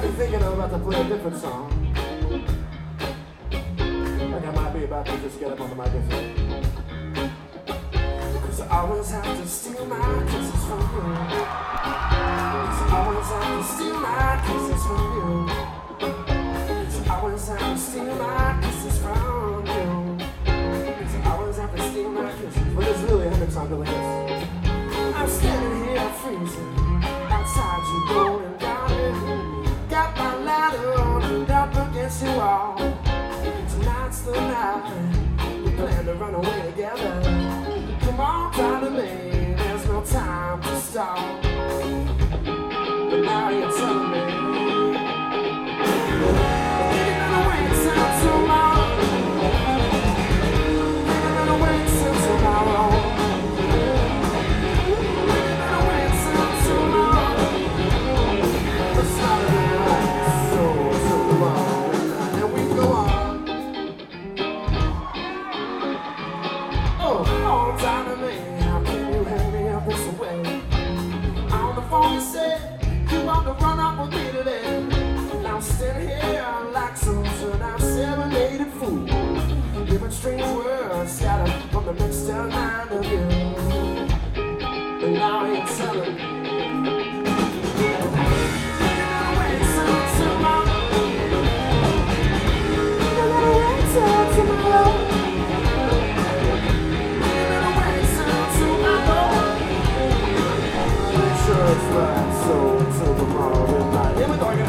me thinking I'm about to play a different song. Like I might be about to just get up on the microphone. Cause I always have to steal my kisses from you. Cause I always have to steal my kisses from you. Cause I always have to steal my kisses from you. Cause I always have to steal my kisses. But it's really a Hendrix song like this. I'm standing here freezing outside your golden garden. Got my ladder on and up against your wall. Tonight's the night we plan to run away together. Come on, down to me, there's no time to stop. But now you're telling me you're gonna wait till tomorrow. You're gonna wait till tomorrow. You're gonna wait till tomorrow. It's not a good night, so tomorrow and we go on. All time to me, how can you hang me up this way? On the phone you said you want to run up with me today. And I'm sitting here like some sort of serenaded fool, giving strange words scattered from the mixed up mind of you. And now you're telling me you're gonna wait till tomorrow. You're gonna wait till tomorrow. It's right, so until tomorrow midnight. Here we go again.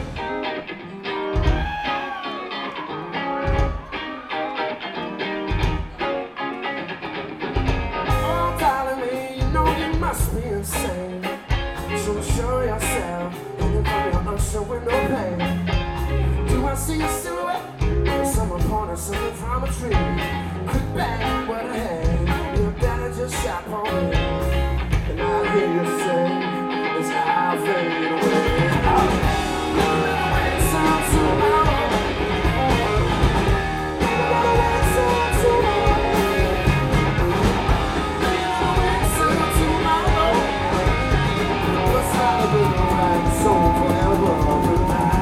Oh, darling, me, you know you must be insane. So show yourself in the front of your with no pain. Do I see a silhouette? Or someone pointing something from a tree? Quick bang, what a head. You better just shot for me. And I hear you say, it's how I fade away. You're gonna wait till tomorrow. You're gonna wait till tomorrow. You're gonna wait till tomorrow. What's not a good night, so forever tonight.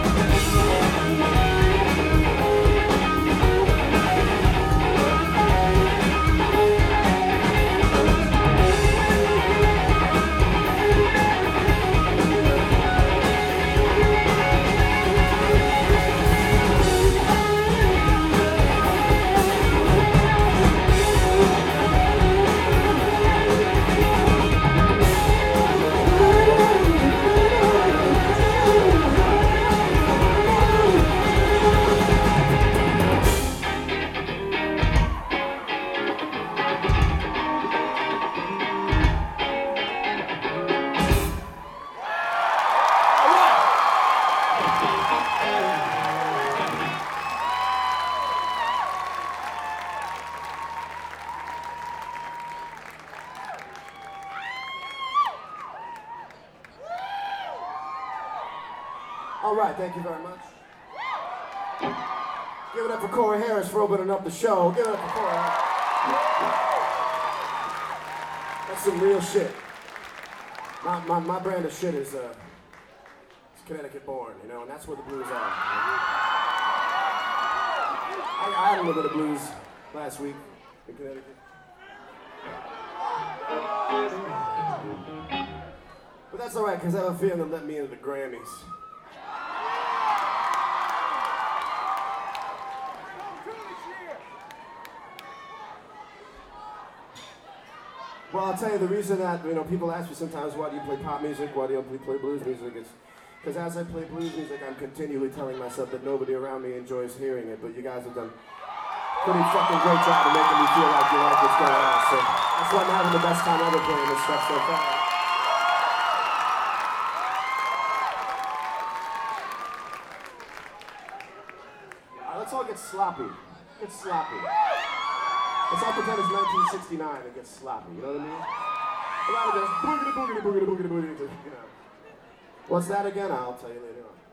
All right, thank you very much. Give it up for Corey Harris for opening up the show. Give it up for Corey. That's some real shit. My brand of shit is it's Connecticut born, you know, and that's where the blues are. I had a little bit of blues last week in Connecticut. But that's all right, because I have a feeling they'll let me into the Grammys. Well, I'll tell you the reason that, you know, people ask me sometimes, why do you play pop music, why do you play blues music? It's because as I play blues music, I'm continually telling myself that nobody around me enjoys hearing it, but you guys have done a pretty fucking great job of making me feel like you like what's going on, so that's why I'm having the best time ever playing this stuff so far. Let's all get sloppy. Get sloppy. Let's all pretend it's 1969 and get sloppy, you know what I mean? A lot of this boogity boogity boogity boogity boogity, you know. What's that again? I'll tell you later on.